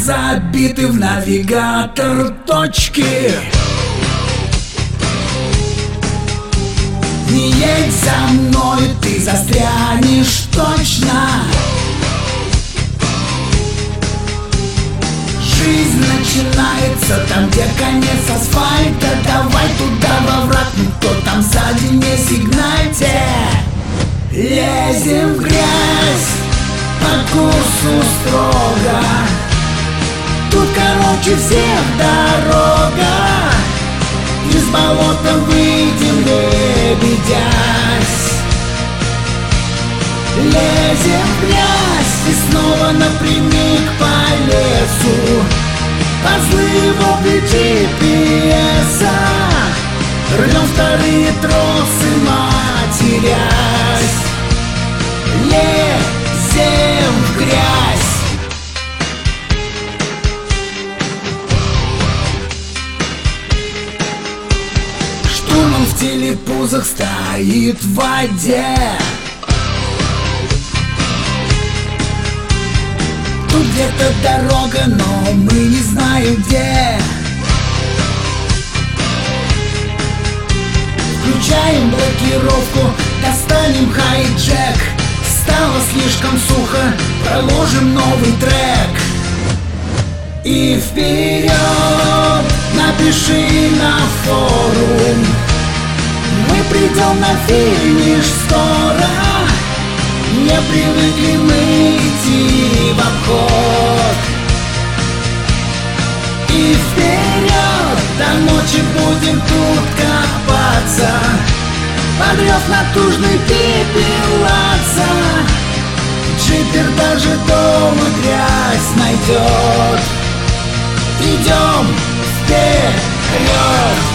забиты в навигатор точки. Не едь за мной, ты застрянешь точно. Жизнь начинается там, где конец асфальта. Давай туда во враг, никто там сзади не сигнальте. Лезем в грязь по курсу строго. Тут короче всех дорога. Из болота выйдем, лебедясь. Лезем в грязь и снова напрямик по лесу. Под взрывом GPS рвем вторые тросы, матерясь. Лезем в грязь. Штурман в телепузах стоит в воде. Тут где-то дорога, но мы не знаем где. Включаем блокировку, достанем хайджек. Стало слишком сухо, проложим новый трек. И вперед, напиши на форум. Мы придем на финиш скоро. Не привыкли мы идти в обход. И вперед, до ночи будем тут копаться. Под рев натужный пепелаться. Джипер даже дома грязь найдет. Идем вперед.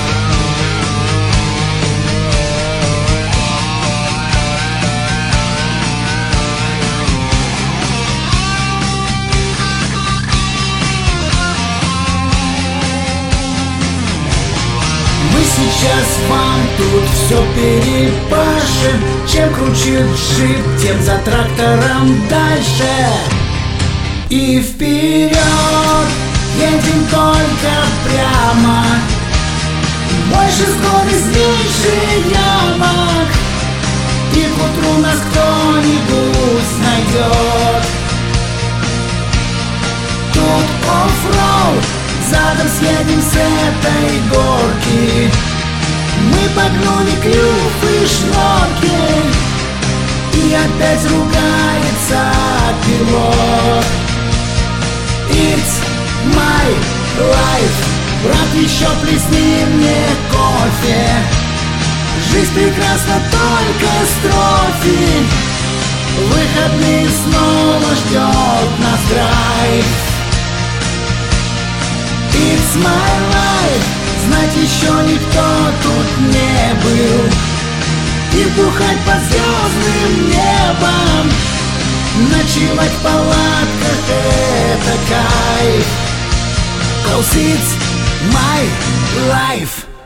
Сейчас вам тут все перепашем. Чем круче джип, тем за трактором дальше. И вперед, едем только прямо. Больше скорость, меньше ямок. И к утру нас кто-нибудь найдет. Тут оффроуд, задом съедем с этой горки. Мы погнули клюв и шноркель. И опять ругается пилот. It's my life. Брат, еще плесни мне кофе. Жизнь прекрасна, только строфи. Выходные снова ждет нас драйв. It's my life. Знать еще никто тут не был. И бухать под звездным небом. Ночевать в палатках — это кайф. 'Cause it's my life.